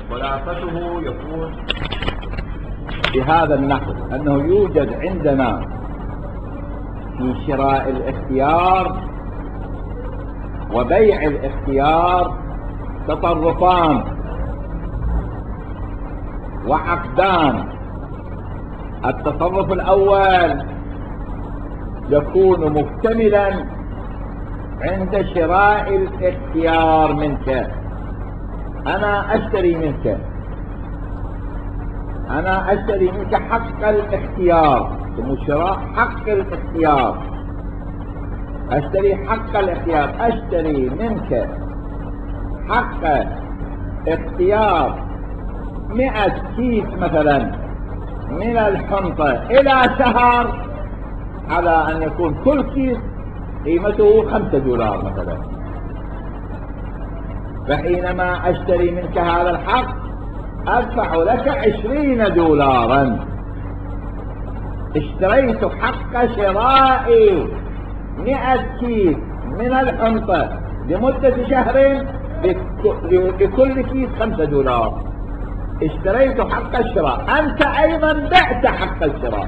خلاصته يكون بهذا النحو أنه يوجد عندنا في شراء الاختيار وبيع الاختيار تصرفان وعقدان. التصرف الأول يكون مكتملا عند شراء الاختيار منك. أنا أشتري منك حق الاختيار، ثم شراء حق الاختيار. أشتري حق الاختيار، أشتري منك حق اختيار 100 كيس مثلا من الحنطة إلى شهر، على أن يكون كل كيس قيمته $5 مثلا. فحينما أشتري منك هذا الحق أدفع لك $20. اشتريت حق شراء 100 كيس من الحنطة لمدة شهر، بكل كيس $5. اشتريت حق الشراء، أنت أيضا بعت حق الشراء،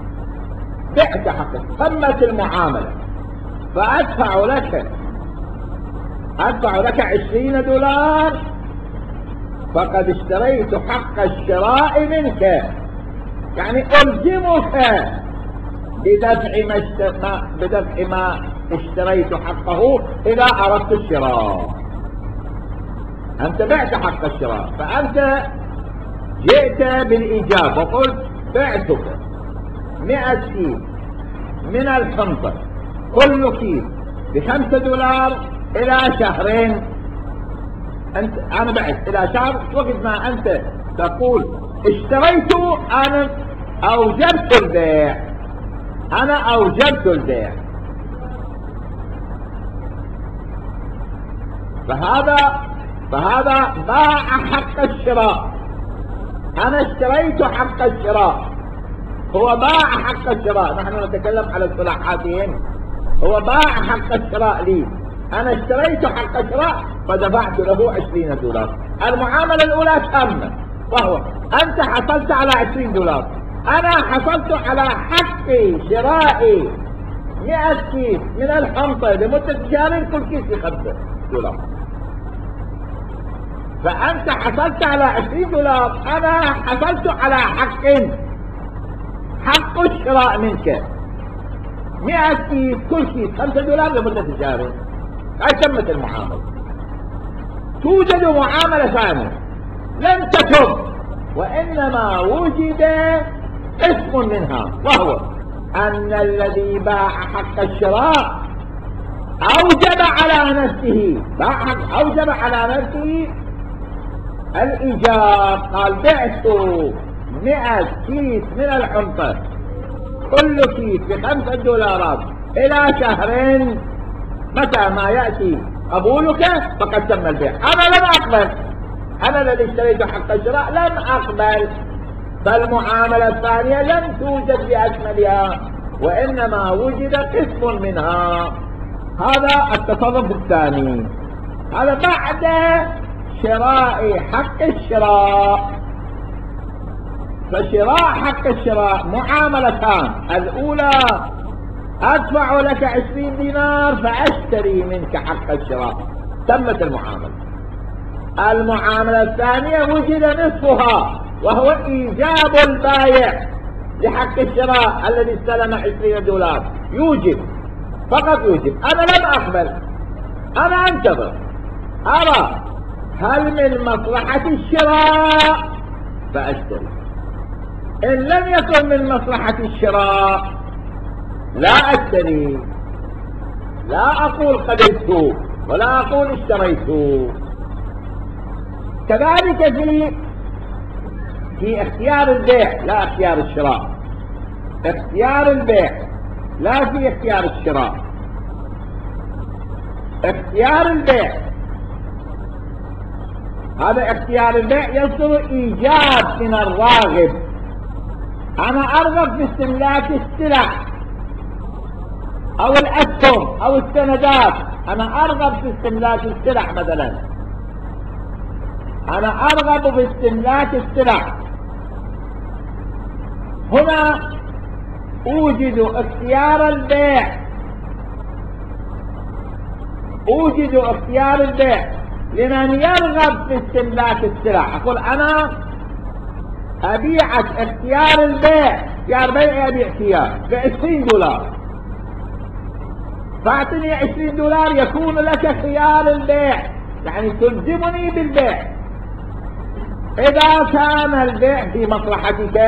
تمت المعاملة، فأدفع لك $20. فقد اشتريت حق الشراء منك، يعني ألزمك بدفع ما اشتريت حقه إذا أردت الشراء. أنت بعت حق الشراء، فأنت جئت بالإيجاب وقلت بعتك 100 كيس من الحنطة، كل كيس $5 إلى شهرين. أنا بعت إلى شهر، وقت ما أنت تقول اشتريت، أنا أوجبت البيع. فهذا باع حق الشراء. أنا اشتريت حق الشراء، هو باع حق الشراء. نحن نتكلم على اصطلاحاتهم. هو باع حق الشراء لي، أنا اشتريت حق الشراء فدفعت له $20. المعاملة الأولى تامة، وهو أنت حصلت على $20، أنا حصلت على حق شراء 100 كيس من الحنطة لمدة شهر، كل كيس $5. فأنت حصلت على $20، أنا حصلت على حق الشراء منك 100 كيس، كل كيس $5 لمدة شهر. هاي تمت المعاملة. توجد معاملة ثانية لم تتم، وإنما وجد اسم منها، وهو أن الذي باع حق الشراء أوجب على نفسه الإيجاب. قال بعت 100 كيس من الحنطة، كل كيس $5 إلى شهرين، متى ما يأتي قبولك فقد تم البيع. أنا لم أقبل، أنا الذي اشتريت حق الشراء لم أقبل، فالمعاملة الثانية لم توجد بأكملها، وإنما وجد قسم منها. هذا التصرف الثاني، هذا بعد شراء حق الشراء. فشراء حق الشراء معاملتان: الأولى أدفع لك $20 فأشتري منك حق الشراء، تمت المعاملة. المعاملة الثانية وجد نصفها، وهو إيجاب البائع لحق الشراء الذي استلم $20. فقط يوجب. أنا لم أقبل، أنا أنتظر أرى هل من مصلحة الشراء فأشتري. إن لم يكن من مصلحة الشراء لا أشتري، لا أقول قبلت ولا أقول اشتريت. كذلك في اختيار البيع لا اختيار الشراء. اختيار البيع لا في اختيار الشراء. اختيار البيع، هذا اختيار البيع يصدر إيجاب من الراغب. أنا أرغب في استملاك السلع أو الأسهم أو السندات، أنا أرغب في استملاك السلع مثلا، أنا أرغب باستملاك السلع. هنا أوجد اختيار البيع، أوجد اختيار البيع لمن يرغب في استملاك السلع. أقول أنا أبيعك اختيار البيع، اختيار بيع أبيع خيار ب$20، فاعطني $20 يكون لك خيار البيع، يعني تلزمني بالبيع. إذا كان البيع في مصلحتك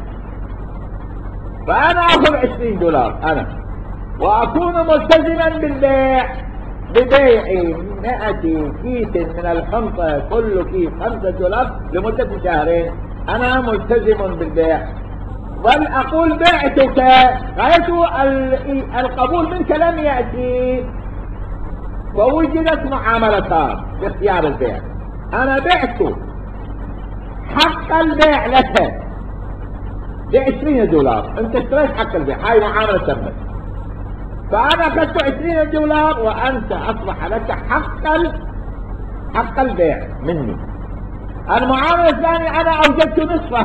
فأنا أخذ $20 أنا، وأكون ملتزما بالبيع ببيع 100 كيس من الحنطة، كل كيس $5 لمدة شهرين. أنا ملتزم بالبيع، بل أقول بعتك، رأيت القبول منك لم يأتي، ووجدت معاملتان باختيار البيع. أنا بعت حق البيع لك ب$20، أنت اشتريت حق البيع، هاي معاملة تمت، فأنا أخذت $20 وأنت أصبح لك حق البيع مني. المعاملة الثانية أنا أوجدت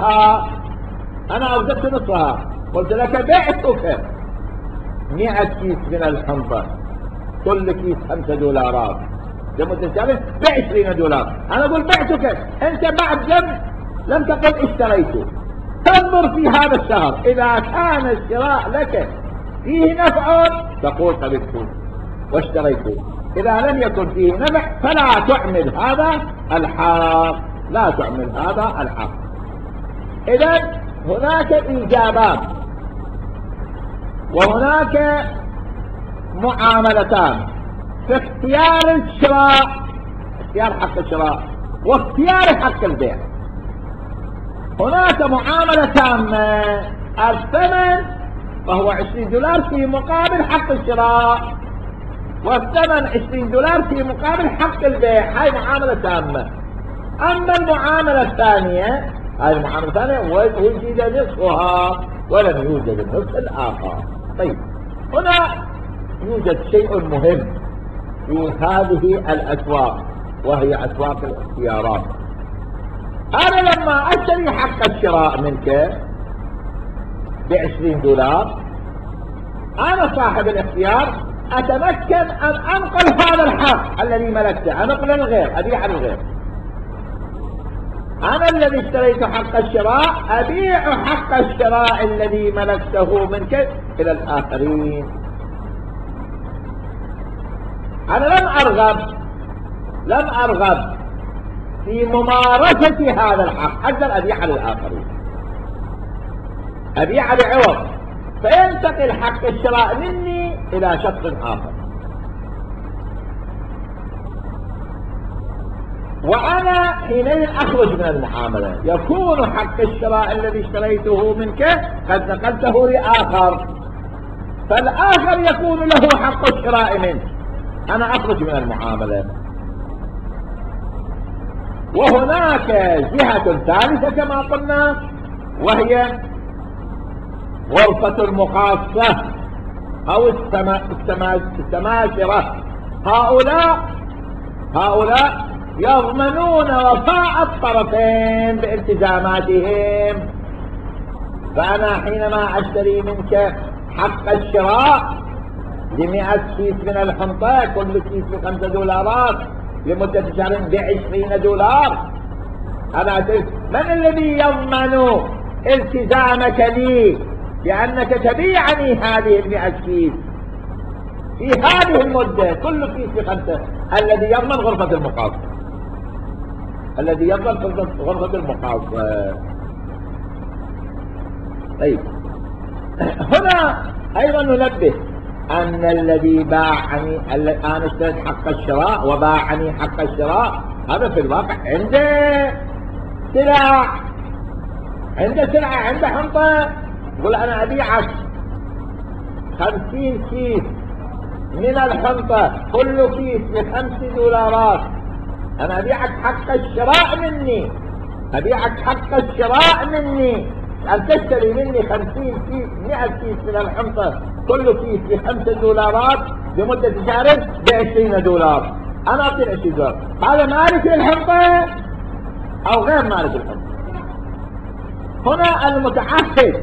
نصفها، قلت لك بعتك 100 كيس من الحنطة، كل كيس $5 لمدة شهرين ب$20. أنا أقول بعتك، أنت بعد لم تقل اشتريته. تنظر في هذا الشهر، إذا كان الشراء لك فيه نفع تقول قبلته واشتريته، إذا لم يكن فيه نفع فلا تعمل هذا الحق، لا تعمل هذا الحق. إذن هناك إيجابات وهناك معاملتان في اختيار الشراء، اختيار حق الشراء واختيار حق البيع. هناك معاملة تامة، الثمن وهو $20 في مقابل حق الشراء، والثمن $20 في مقابل حق البيع، هاي معاملة تامة. أما المعاملة الثانية، هاي المعاملة الثانية وجد نصفها ولم يوجد النصف الآخر. طيب، هنا يوجد شيء مهم في هذه الأسواق، وهي أسواق الاختيارات. أنا لما أشتري حق الشراء منك ب$20، أنا صاحب الاختيار، أتمكن أن أنقل هذا الحق الذي ملكته، أنقله للغير، أبيع للغير. أنا الذي اشتريت حق الشراء أبيع حق الشراء الذي ملكته منك إلى الآخرين. أنا لم أرغب في ممارسة هذا الحق، أقدر أبيع للآخرين، أبيع بعوض، فينتقل حق الشراء مني إلى شخص آخر، وأنا حينئذ أخرج من المعاملة. يكون حق الشراء الذي اشتريته منك قد نقلته لآخر، فالآخر يكون له حق الشراء منك، أنا أخرج من المعاملة. وهناك جهة ثالثة كما قلنا، وهي غرفة المقاصة أو السماسرة. هؤلاء يضمنون وفاء الطرفين بالتزاماتهم. فأنا حينما أشتري منك حق الشراء ب100 كيس من الحنطة، كل كيس ب$5 لمدة شهرين ب$20، أنا من الذي يضمن التزامك لي بأنك تبيعني هذه 100 كيس في هذه المدة، كل كيس ب5؟ الذي يضمن غرفة المقاصة، الذي يضمن غرفة المقاصة. طيب، هنا أيضا ننبه أن الذي باعني، أنا اشتريت حق الشراء وباعني حق الشراء، هذا في الواقع عنده سلعة، عنده حنطة، يقول أنا أبيعك 50 كيس من الحنطة، كل كيس ب$5، أنا أبيعك حق الشراء مني، أن تشتري مني 50 كيس 100 كيس من الحنطة، كل كيس ب$5 لمدة شهرين ب$20. أنا أعطي $20، هذا مالك للحنطة أو غير مالك الحنطة. هنا المتعهد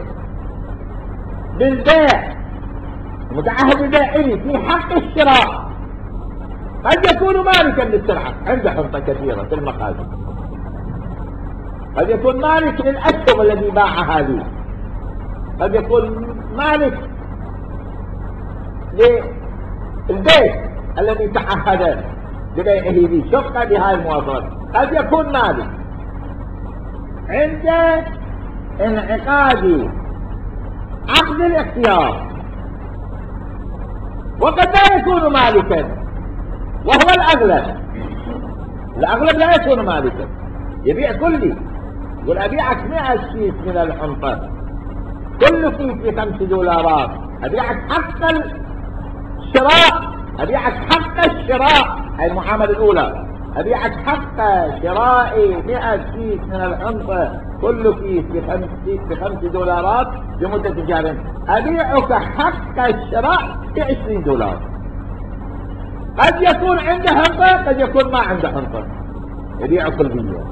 بالبيع، المتعهد بالبيع في حق الشراء قد يكون مالكا للسلعة، عنده حنطة كثيرة في المخازن، قد يكون مالك للأسهم الذي باعها هذه، قد يكون مالك للبيت الذي تعهد ببيعه به شقة بهذه المواصفات، قد يكون مالك عند انعقاد عقد الاختيار، وقد لا يكون مالكا وهو الأغلب. الأغلب لا يكون مالكا، يبيع كلي، يقول أبيعك 100 كيس من الحنطة، كل كيس ب$5، أبيعك حق الشراء، أبيعك حق الشراء، هذه المعاملة الأولى، أبيعك حق شراء 100 كيس من الحنطة، كل كيس ب$5 لمدة شهر، أبيعك حق الشراء ب$20. قد يكون عنده حنطة، قد يكون ما عنده حنطة، يبيع كلية.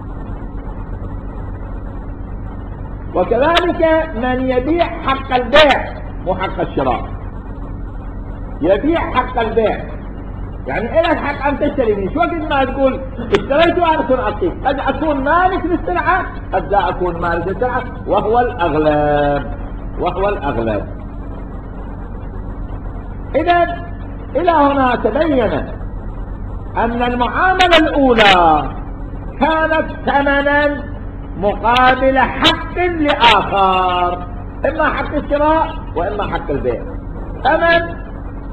وكذلك من يبيع حق البيع مو حق الشراء، يبيع حق البيع، يعني إلك حق أن تشتري مني، شو وقت ما تقول اشتريت وأنا أكون أعطيك، قد أكون مالك للسلعة قد لا أكون مالك للسلعة، وهو الأغلب، وهو الأغلب. إذن إلى هنا تبين أن المعاملة الأولى كانت ثمنا مقابل حق لآخر، إما حق الشراء وإما حق البيع. ثمن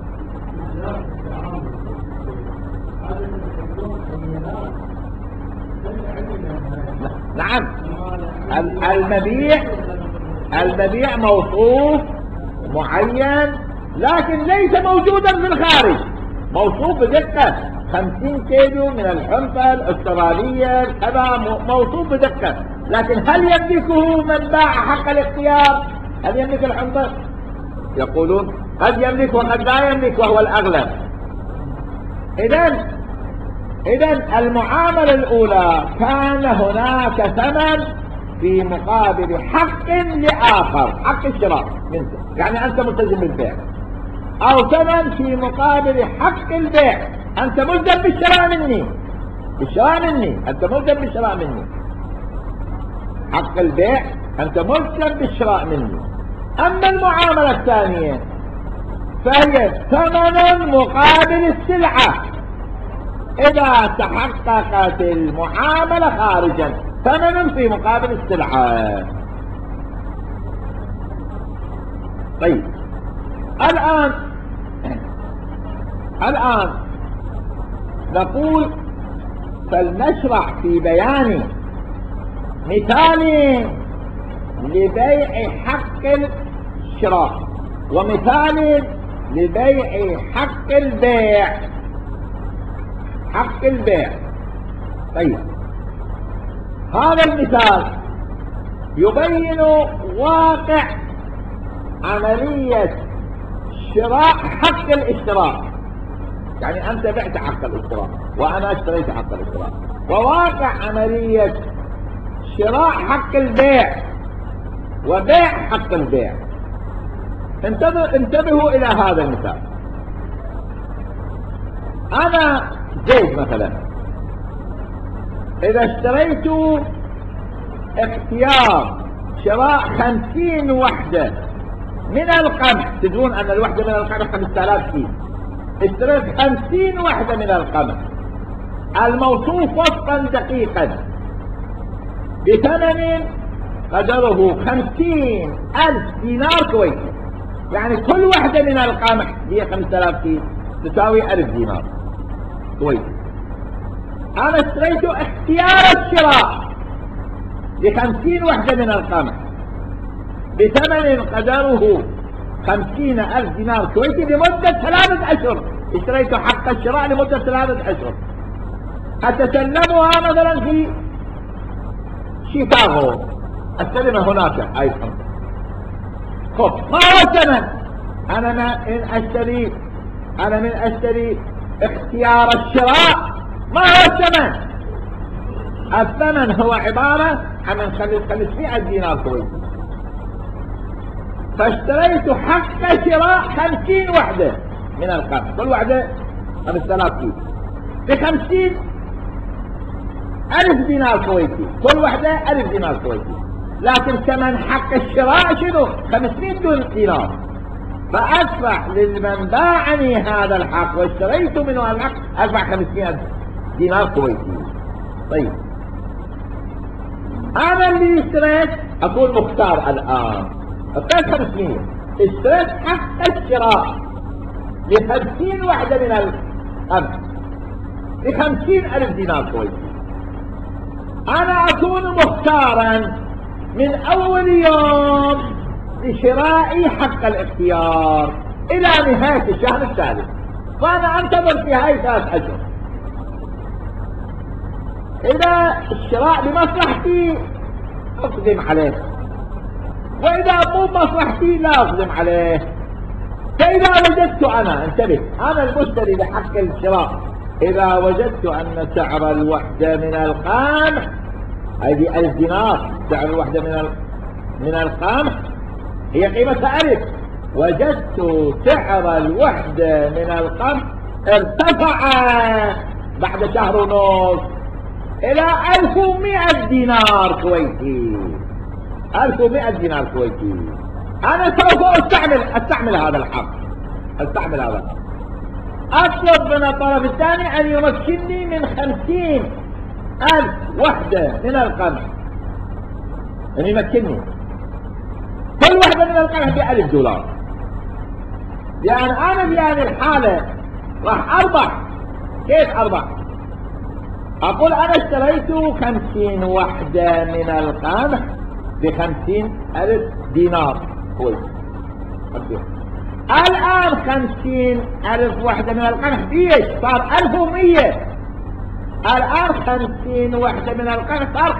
نعم، المبيع موصوف معين لكن ليس موجودا في الخارج، موصوف بدقة، 50 كيلو من الحنطة الأسترالية كذا، موصوف بدقة، لكن هل يملكه من باع حق الاختيار؟ هل يملك الحنطة؟ يقولون قد يملك وقد لا يملك، وهو الأغلب. إذن المعاملة الأولى كان هناك ثمن في مقابل حق لآخر، حق الشراء منك، يعني أنت ملتزم بالبيع، أو ثمن في مقابل حق البيع، أنت ملزم بالشراء مني، أنت ملزم بالشراء مني، حق البيع أنت ملزم بالشراء مني. أما المعاملة الثانية فهي ثمن مقابل السلعة، إذا تحققت المعاملة خارجا، ثمن في مقابل السلعة. طيب الآن نقول فلنشرع في بيان مثال لبيع حق الشراء ومثال لبيع حق البيع. طيب هذا المثال يبين واقع عملية شراء حق الاشتراء، يعني أنت بعت حق الاشتراء وأنا اشتريت حق الاشتراء، وواقع عملية شراء حق البيع وبيع حق البيع. انتبهوا إلى هذا المثال. أنا زيد مثلا إذا اشتريت اختيار شراء 50 وحدة من القمح، تدرون أن الوحدة من القمح 5000 كيلو، اشتريت 50 وحدة من القمح الموصوف وصفا دقيقا بثمن قدره 50,000 دينار كويتي، يعني كل وحدة من القمح هي 5000 كيلو تساوي 1000 دينار كويتي. أنا اشتريت اختيار الشراء ب50 وحدة من القمح بثمن قدره 50,000 دينار كويتي لمدة 3 أشهر، اشتريت حق الشراء لمدة 3 أشهر، أتسلمها مثلا في شيكاغو، استلمها هناك أيضا. خب ما هو الثمن؟ أنا من أشتري اختيار الشراء، ما هو الثمن؟ الثمن هو عبارة عن 500 دينار كويتي، فاشتريت حق شراء 50 وحدة من القمح، كل وحدة 5000 كيلو ب50,000 دينار كويتي، كل وحدة 1000 دينار كويتي، لكن ثمن حق الشراء شنو؟ 500 دينار، فأدفع لمن باعني هذا الحق واشتريت منه هذا الحق أدفع 500 دينار كويتي. طيب أنا اللي اشتريت أكون مختار الآن، اشتريت 500، اشتريت حق الشراء ب50 وحدة من القمح ب50,000 دينار كويتي. أنا أكون مختارا من أول يوم لشراء حق الاختيار إلى نهاية الشهر الثالث، فأنا أنتظر في هاي 3 أشهر. إذا الشراء لمصلحتي أقدم عليه، وإذا مو بمصلحتي لا أقدم عليه. فإذا وجدت أنا، انتبه، أنا المشتري لحق الشراء، إذا وجدت أن سعر الوحدة من القمح، هذه 1000 دينار، سعر الوحدة من القمح هي قيمتها 1000، وجدت سعر الوحدة من القمح ارتفع بعد شهر ونص إلى 1100 دينار كويتي، 1100 دينار كويتي، أنا سوف أستعمل هذا الحق، أطلب من الطرف الثاني أن يمكنني من 50,000 وحدة من القمح، أن يمكنني كل وحدة من القمح ب$1000، لأن أنا في هذه الحالة راح أربح. كيف أربح؟ أقول أنا اشتريت 50 وحدة من القمح ب50,000 دينار كويتي، الآن 50,000 وحدة من القمح بيش صار 1100، الآن 50 وحدة من القمح صار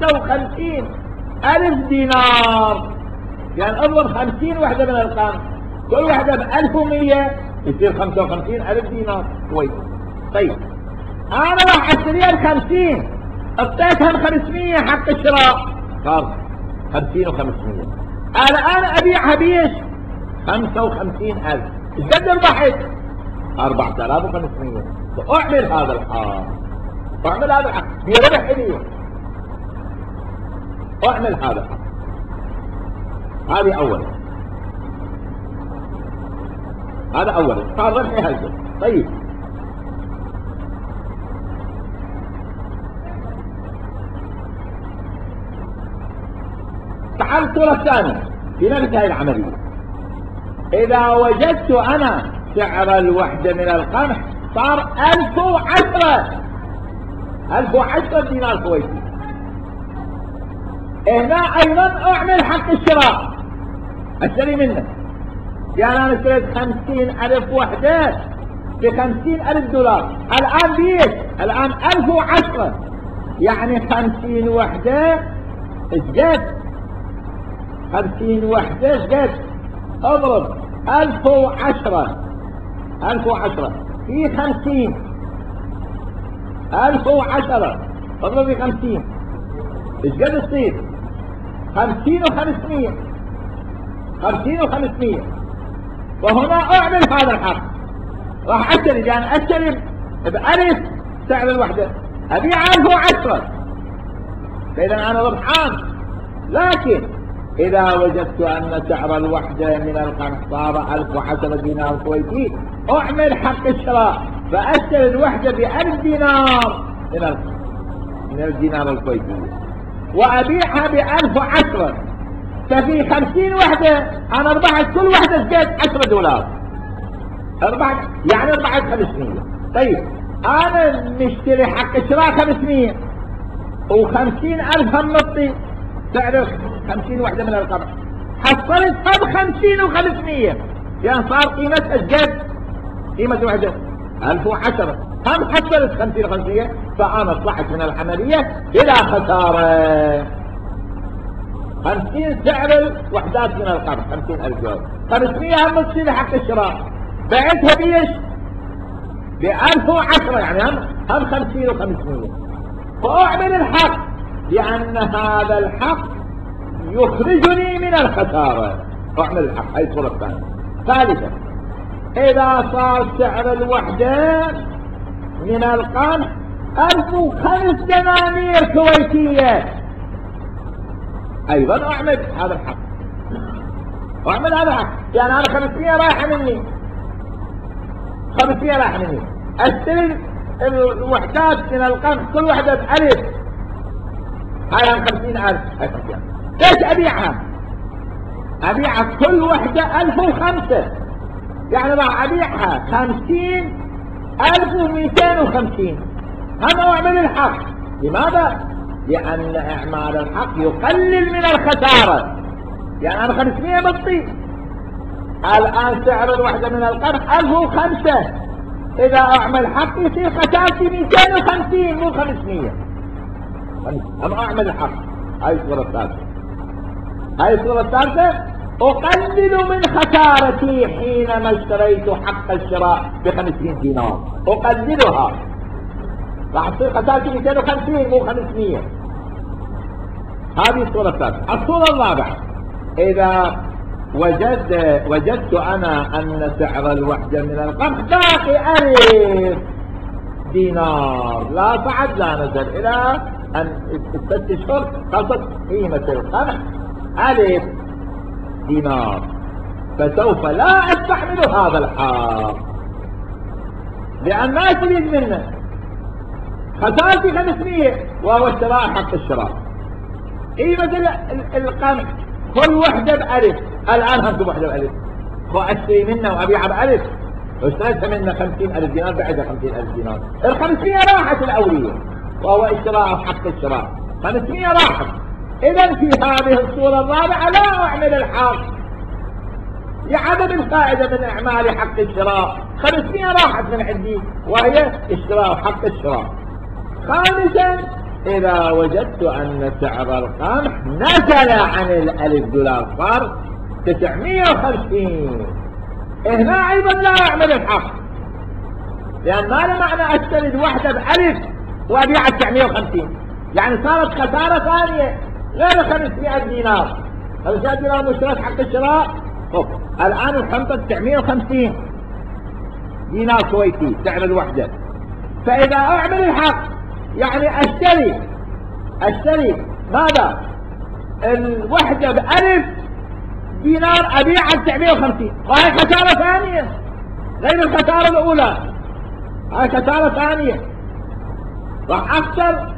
55,000 دينار، يعني اضرب 50 وحدة من القمح كل وحدة ب1100 يصير 55,000 دينار كويتي. طيب أنا راح أشتريها ب50، اعطيتهم 500 حق الشراء، صار 50 و500، الآن أبيعها بيش 55,000، ايش قد ربحت؟ 4,500. فأعمل هذا الحق، بربح إلي، أعمل هذا الحق. هذه أولا صار ربحي هذا. طيب تعال الصورة الثانية في نفس هذه العملية. إذا وجدت أنا سعر الوحدة من القمح صار 1010 دينار كويتي، هنا أيضا أعمل حق الشراء، أشتري منه، يعني أنا اشتريت 50,000 وحدة ب$50,000، الآن بيش؟ الآن 1010، يعني 50 وحدة اشقد؟ 50 وحدة اشقد؟ اضرب 1010 في 50، 1010 اضرب في 50 اشقد تصير؟ 50 و500. وهنا اعمل هذا الحق، راح اشتري، يعني اشتري ب1000 سعر الوحدة، ابيع 1010، فاذا انا ربحان. لكن إذا وجدت أن سعر الوحدة من القمح صار 1010 دينار كويتي، أعمل حق الشراء، فأشتري الوحدة ب1000 دينار من الدينار الكويتي، وأبيعها ب1010، ففي 50 وحدة أنا ربحت كل وحدة زاد $10، يعني ربحت 500. طيب أنا مشتري حق الشراء 500 و50,000 هم نطي سعر 50 وحدة من القمح، حصلت هم 50 و500، يعني صار قيمتها قد قيمة الوحدة 1010، هم حصلت 50 و500، فأنا طلعت من العملية بلا خسارة. 50 سعر الوحدات من القمح 50,000 $500 هم تصير حق الشراء، بعتها بيش ب1010، يعني هم 50 و500. فأعمل الحق لأن هذا الحق يخرجني من الخسارة. أعمل الحق، هاي الصورة الثانية. ثالثا، إذا صار سعر الوحدة من القمح 1005 دنانير كويتية، أيضا أعمل هذا الحق. أعمل هذا الحق يعني أنا 500 رايحة مني، 500 رايحة مني، أشتري الوحدات من القمح كل وحدة بألف، هاي 50,000. ليش أبيعها؟ أبيعها كل وحدة 1005، يعني راح أبيعها 50,250. هذا أعمل الحق. لماذا؟ لأن إعمال الحق يقلل من الخسارة. يعني أنا 500 بطيء، الآن سعر الوحدة من القمح 1005، إذا أعمل حق يصير خسارتي 250 مو 500. أنا أعمل الحق. هاي الصورة الثالثة. هاي الصورة الثالثة، أقلل من خسارتي حينما اشتريت حق الشراء ب500 دينار، أقللها، راح تصير خسارتي 250 مو 500. هذه الصورة الثالثة. الصورة الرابعة، إذا وجدت أنا أن سعر الوحدة من القمح باقي 1000 دينار، لا صعد لا نزل، إلى أن 6 أشهر قصت قيمة القمح 1000 دينار، فسوف لا أستحمل هذا الحق، لأن ما تريد منه خسارتي 500 وهو اشتراء حق الشراء. قيمة القمح كل وحدة بألف، الآن هم كل وحدة بألف، وأشتري منه وأبيعها بألف، واشتريتها منه 50,000 دينار، بعدها 50,000 دينار، 500 راحت الأولية وهو اشتراء حق الشراء، 500 راحت. إذا في هذه الصورة الرابعة لا أعمل الحق لعدم الفائدة من إعمال حق الشراء، 500 راحت من عندي وهي اشتراء حق الشراء. خامسا، إذا وجدت أن سعر القمح نزل عن $1,000 صار 950، هنا أيضا لا أعمل الحق، لأن ما له معنى أشتري الوحدة ب1000 وأبيعها 950، يعني صارت خسارة ثانية غير 500 دينار. 500 دينار مشترك حق الشراء، الآن الحنطة 950 دينار كويتي سعر الوحدة. فإذا أعمل الحق يعني أشتري ماذا؟ الوحدة ب1000 دينار أبيعها 950، وهي خسارة ثانية غير الخسارة الأولى، هاي خسارة ثانية، راح أخسر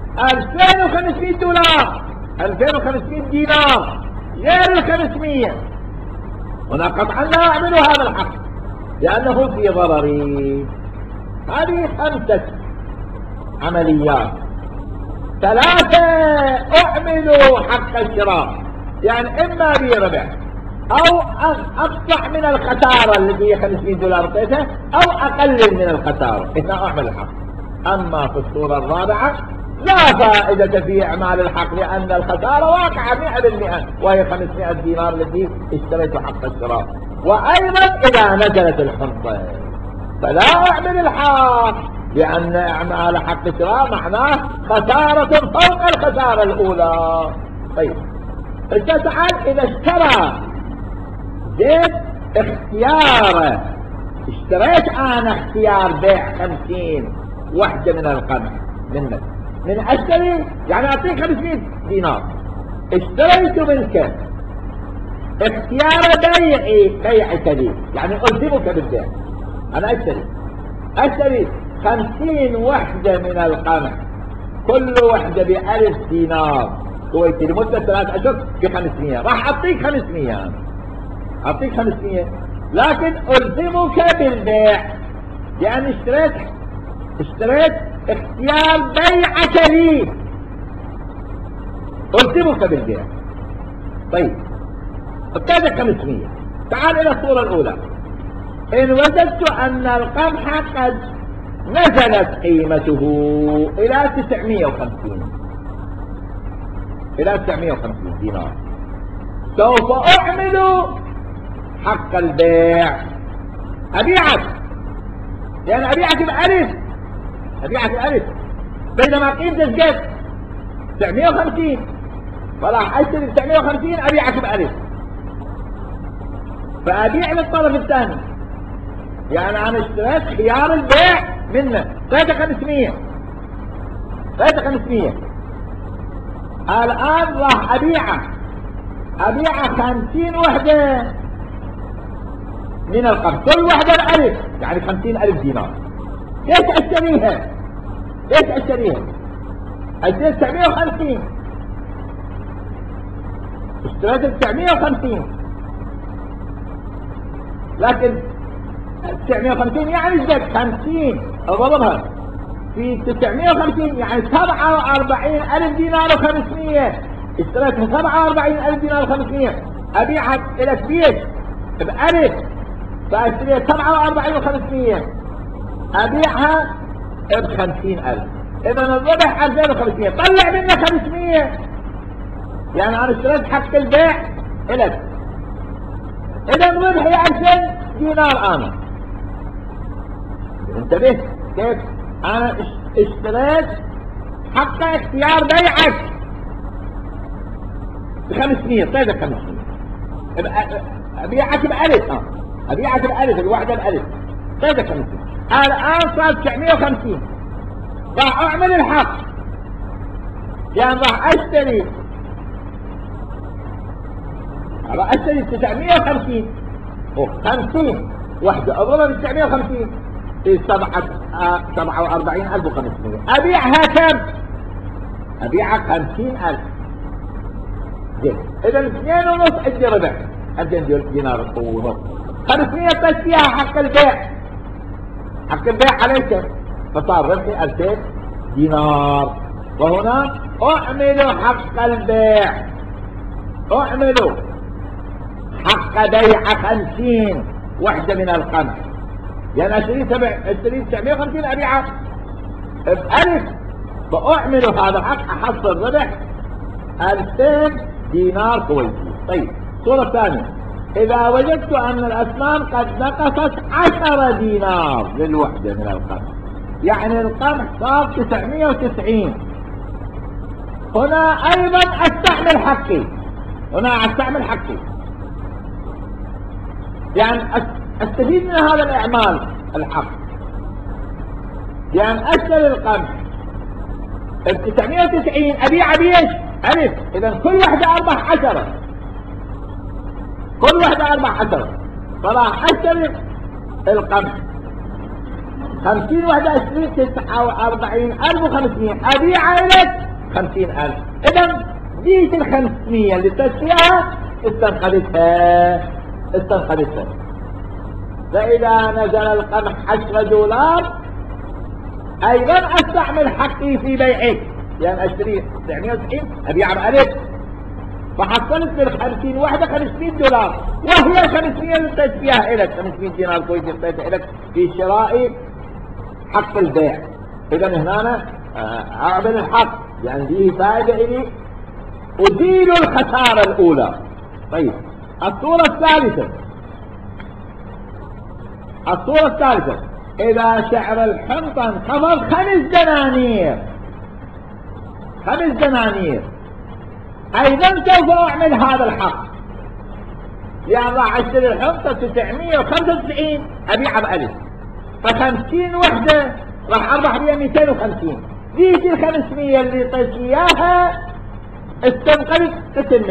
$2,500، 2,500 دينار غير 500. هنا قطعا لا أعمل هذا الحق لأنه في ضرري. هذه 5 عمليات. 3، أعمل حق الشراء، يعني إما بي ربح أو أقطع من الخسارة التي هي $500 قيتها، أو أقلل من الخسارة، هنا أعمل الحق. أما في الصورة الرابعة لا فائدة في إعمال الحق، لأن الخسارة واقعة 100%، وهي 500 دينار التي اشتريت حق الشراء. وأيضا إذا نزلت الحنطة فلا أعمل الحق، لأن إعمال حق الشراء معناه خسارة فوق الخسارة الأولى. طيب، تعال إذا اشترى زيت اختياره، اشتريت أنا اختيار بيع 50 وحدة من القمح منك، من أشتري يعني أعطيك 500 دينار، اشتريت منك اختيار بيعك لي، يعني ألزمك بالبيع. أنا أشتري 50 وحدة من القمح، كل وحدة ب1000 دينار كويتي لمدة 3 أشهر ب500، راح أعطيك 500، أعطيك 500، لكن ألزمك بالبيع، يعني اشتريت اختيار بيعك لي، ألزمك بالبيع. طيب، ابتدأ 500. تعال إلى الصورة الأولى. إن وجدت أن القمح قد نزلت قيمته إلى 950 دينار، سوف أعمل حق البيع، أبيعك، لأن أبيعك ب1000، بينما قيمته قد 950، فراح اشتري 950 ابيعك بألف، فابيع للطرف الثاني. يعني انا اشتريت خيار البيع منه 500 الان راح ابيعه 50 وحدة من القرض، كل وحدة بألف، يعني 50,000 دينار. ليش اشتريها؟ اشتريت 950، اشتريت 950، لكن 950 يعني ايش قد 50 اضربها في 950 يعني 47,000 دينار و500. اشتريتها 47,000 دينار و500، ابيعها الى بيش بألف، فاشتريت 47 و500 ابيعها ب50,000. اذا الربح 2500، طلع منها 500. يعني انا اشتريت حق البيع الك، اذا ربحي 2000 دينار. انا انتبه كيف انا اشتريت حق اختيار بيعك ب500، طيب 500 ابيعك بألف، ابيعك بألف، الواحدة بألف، طيب 500. الان صار 950، راح اعمل الحق، يعني راح اشتري 950 و50 وحدة اضربها ب 950 في 47,500، ابيعها كم؟ ابيعها 50,000. زين، اذا 2.5 عندي ربح 2000 دينار ونص، 500 بس فيها حق البيع، عليك، فصار ربحي 2000 دينار. وهنا اعملوا حق البيع، اعملوا حق بيع 50 وحدة من القمح، يعني اشتري 950 ابيعها بألف، فاعملوا هذا الحق، احصل ربح 2000 دينار كويتي. طيب الصورة الثانية، اذا وجدت ان الاثمان قد نقصت 10 دينار للوحدة من القمح، يعني القمح صار 990، هنا ايضا استعمل حقي، يعني استفيد من هذا الاعمال الحق، يعني اشتري القمح ب 990 ابيع بيش ألف، اذا كل وحدة اربح 10، فراح اشتري القمح 50 وحدة، اشتري 49,500 ابيع لك 50,000. اذا ديك 500 اللي تشتريها استنقذتها. فاذا نزل القمح 10 دولار ايضا استعمل حقي في بيعك، يعني اشتري 990 ابيع بألف، فحصلت بال50 وحدة 500 دولار، وهي 500 اللي اديت فيها الك 500 دينار كويتي اديتها الك في شراء حق البيع. اذا هنا اعمل الحق، يعني فيه فائدة الي، ازيل الخسارة الاولى. طيب الصورة الثالثة، اذا سعر الحنطة انخفض 5 دنانير، ايضا سوف اعمل هذا الحق، يعني راح اشتري الحنطة 995 ابيعها بألف، ف50 وحدة راح اربح بها 250. ديك 500 اللي طيت اياها استنقذت قسم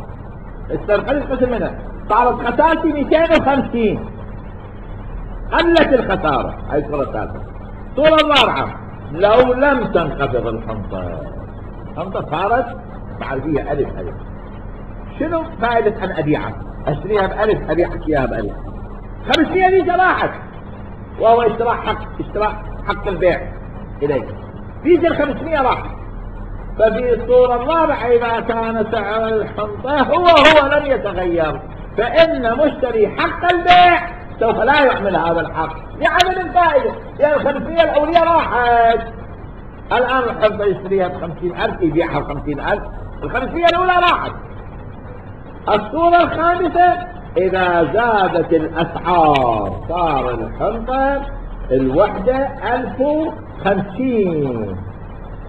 منها، صارت خسارتي 250، قلت الخسارة. هاي الصورة الثالثة. الصورة الرابعة، لو لم تنخفض الحنطة صارت فيها ألف، شنو فائدة أن أبيعها؟ أشتريها بألف، أبيعك إياها بألف، 500 دي راحت، وهو اشتراء حق البيع إليك، دي 500 راحت. ففي الصورة الرابعة إذا كان سعر الحنطة هو لم يتغير، فإن مشتري حق البيع سوف لا يعمل هذا الحق لعدم الفائدة، لأن 500 الأولية راحت، الآن الحنطة يشتريها ب50,000 يبيعها ب50,000، 500 الأولى راحت. الصورة الخامسة، إذا زادت الأسعار صار الحنطة الوحدة 1050،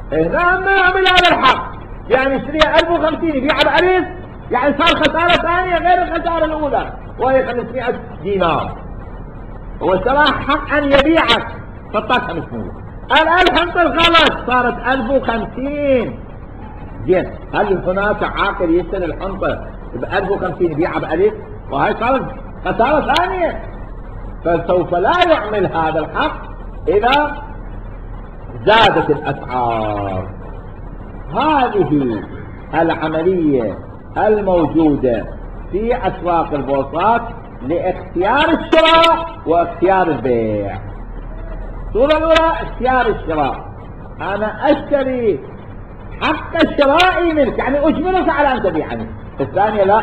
هنا ما يعمل هذا الحق، يعني يشتريها 1050 يبيعها ب1000، يعني صار خسارة ثانية غير الخسارة الأولى وهي 500 دينار. هو اشتراها حق أن يبيعك فطاك 500. الآن الحنطة الغلط صارت 1050. زين، هل هناك عاقل يشتري الحنطة ب 1050 يبيعها ب1000؟ وهي صارت خسارة ثانية. فسوف لا يعمل هذا الحق إذا زادت الأسعار. هذه العملية الموجودة في أسواق البورصات لاختيار الشراء واختيار البيع. الصورة الأولى اختيار الشراء، أنا أشتري حق الشراء منك، يعني أجبرك على أن تبيعني. الثانية لا،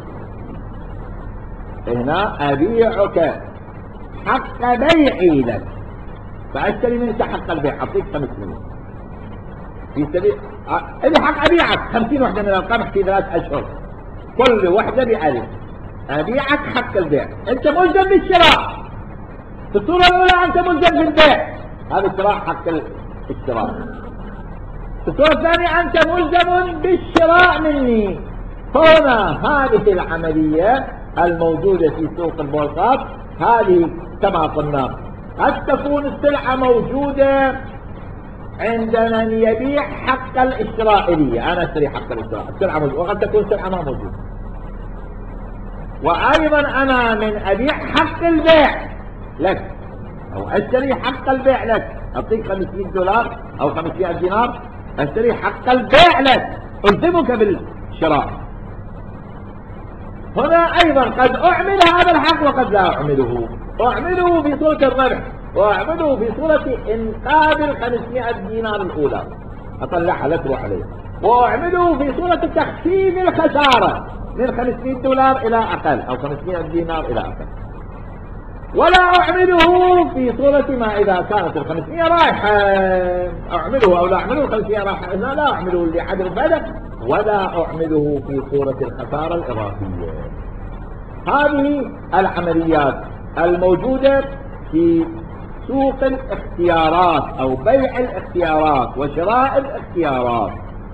هنا أبيعك حق بيعي لك، فأشتري منك حق البيع، أعطيك 500 في سبيل إلي حق أبيعك 50 وحدة من القمح في 3 أشهر، كل وحدة ب1000، أبيعك حق البيع. أنت ملزم بالشراء. في الصورة الأولى أنت ملزم بالبيع، هذا شراء حق الشراء. في الصورة الثانية أنت ملزم بالشراء مني. هنا هذه العملية الموجودة في سوق البورصات هذه كما قلنا قد تكون السلعة موجودة عند من يبيع حق الإسرائيلية، أنا أشتري حق الإسرائيلية، السلعة موجودة، وقد تكون سلعة ما موجودة. وأيضا أنا من أبيع حق البيع لك، أو أشتري حق البيع لك، أعطيك $500 أو 500 دينار، أشتري حق البيع لك، ألزمك بالشراء. هنا أيضا قد أعمل هذا الحق وقد لا أعمله. أعمله في صورة الربح، وأعمله في صورة إنقاذ 500 دينار الأولى أطلعها لا تروح عليه، وأعمله في صورة تخفيف الخسارة من $500 إلى أقل، أو 500 دينار إلى أقل. ولا أعمله في صورة ما إذا كانت 500 رايحة أعمله، أو لا أعمله 500 رايحة، لا أعمله لعدم البدء، ولا أعمله في صورة الخسارة الإضافية. هذه العمليات الموجودة في سوق الاختيارات أو بيع الاختيارات وشراء الاختيارات.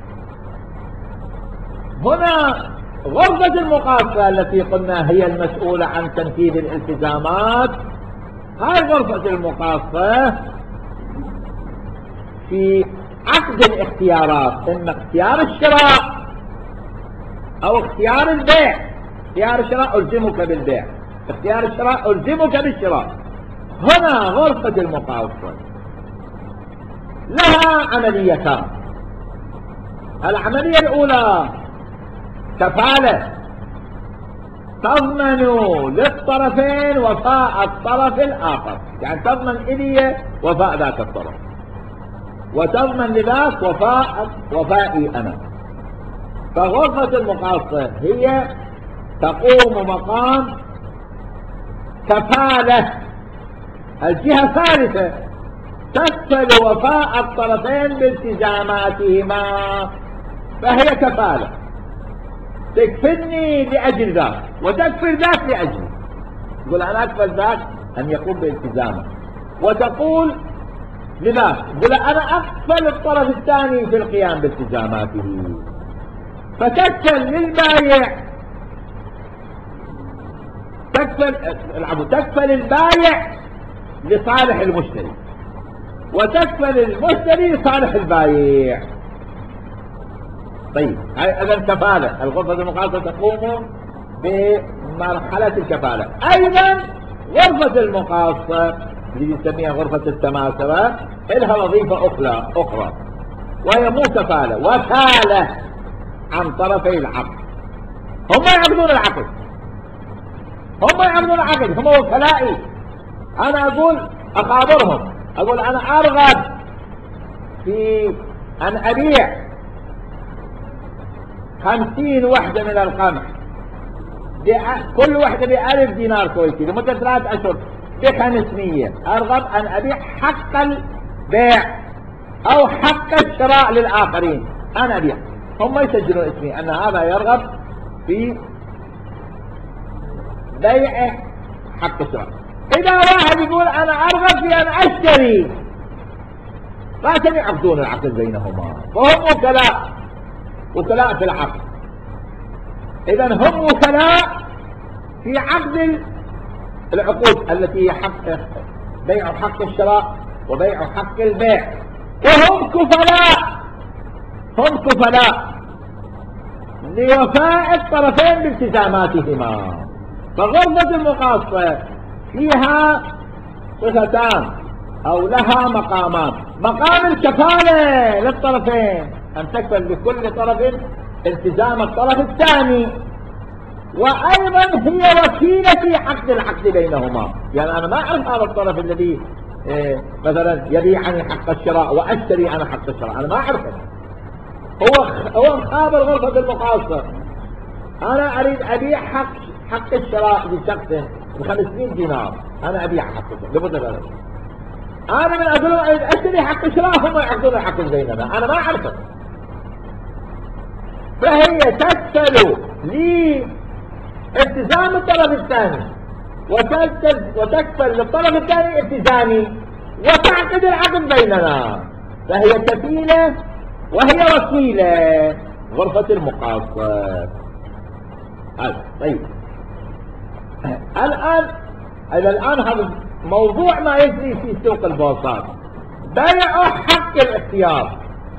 هنا غرفة المقاصة التي قلنا هي المسؤولة عن تنفيذ الالتزامات، هاي غرفة المقاصة في عقد الاختيارات، إما اختيار الشراء أو اختيار البيع. اختيار الشراء ألزمك بالبيع، اختيار الشراء ألزمك بالشراء. هنا غرفة المقاصة لها عمليتان. العملية الأولى كفالة، تضمن للطرفين وفاء الطرف الآخر، يعني تضمن إلي وفاء ذاك الطرف، وتضمن لذاك وفائي أنا. فغرفة المقاصة هي تقوم مقام كفالة، الجهة الثالثة تكفل وفاء الطرفين بالتزاماتهما، فهي كفالة، تكفلني لأجل ذاك وتكفل ذاك لأجلي. تقول أنا أكفل ذاك أن يقوم بالتزامه، وتقول لذاك تقول أنا أكفل الطرف الثاني في القيام بالتزاماته. فتكفل للبايع، تكفل البايع لصالح المشتري، وتكفل المشتري لصالح البايع. طيب اذا كفالة الغرفة المقاصة تقوم بمرحلة الكفالة. ايضا غرفة المقاصة اللي نسميها غرفة التماثلة لها وظيفة اخرى وهي مو كفالة، وكالة عن طرفي العقد. هم يعقدون العقد، هم وكلائي. انا اقول اخابرهم، اقول انا ارغب في ان ابيع 50 وحدة من القمح، كل وحدة ب1000 دينار كويتي لمدة 3 أشهر ب500. ارغب ان ابيع حق البيع او حق الشراء للاخرين، انا ابيع. هم يسجلون اسمي ان هذا يرغب في بيع حق الشراء. اذا واحد يقول انا ارغب في ان اشتري لكن يعقدون العقد بينهما، فهم وكلاء في العقد. إذا هم وكلاء في عقد العقود التي هي بيع حق الشراء وبيع حق البيع، وهم كفلاء لوفاء الطرفين بالتزاماتهما. فغرفة المقاصة فيها صفتان أو لها مقامات: مقام الكفالة للطرفين، أن تكفل لكل طرف التزام الطرف الثاني، وأيضا هي وكيلة في العقد بينهما. يعني أنا ما أعرف هذا الطرف الذي مثلا يبيعني حق الشراء وأشتري أنا حق الشراء، أنا ما أعرفه. هو مخابر غرفة المقاصة، أنا أريد أبيع حق الشراء لشخص ب500 دينار، أنا أبيع حق الشراء لابد ذلك. أنا من أقول أريد أشتري حق الشراء، هم يعقدون العقد بيننا، أنا ما أعرفه. فهي تكفل لالتزام الطرف الثاني وتكفل للطرف الثاني التزامي وتعقد العقد بيننا، فهي كفيلة وهي وكيلة غرفة المقاصة. طيب الآن هذا موضوع ما يجري في سوق البورصات: بيع حق الاختيار،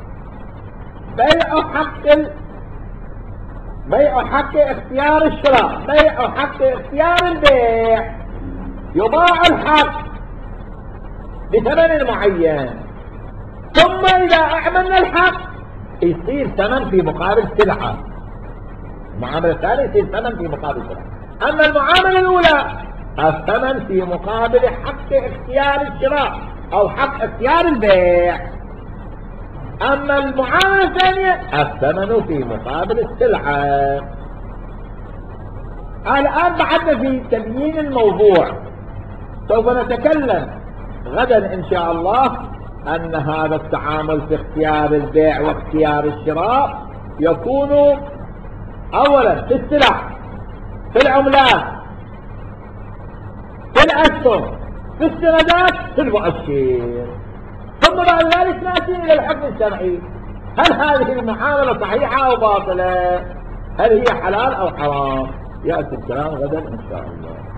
بيع حق اختيار الشراء، بيع حق اختيار البيع. يباع الحق بثمن معين، ثم إذا أعملنا الحق يصير ثمن في مقابل سلعة. المعاملة الثانية يصير ثمن في مقابل سلعة. أما المعاملة الأولى الثمن في مقابل حق اختيار الشراء أو حق اختيار البيع. أما المعاملة الثانية الثمن في مقابل السلعة. الآن بعدنا في تبيين الموضوع، سوف نتكلم غدا إن شاء الله أن هذا التعامل في اختيار البيع واختيار الشراء يكون أولا في السلع، في العملات، في الأسهم، في السندات، في المؤشر. ثم بعد ذلك نأتي إلى الحكم الشرعي: هل هذه المعاملة صحيحة أو باطلة؟ هل هي حلال أو حرام؟ يأتي الكلام غدا إن شاء الله.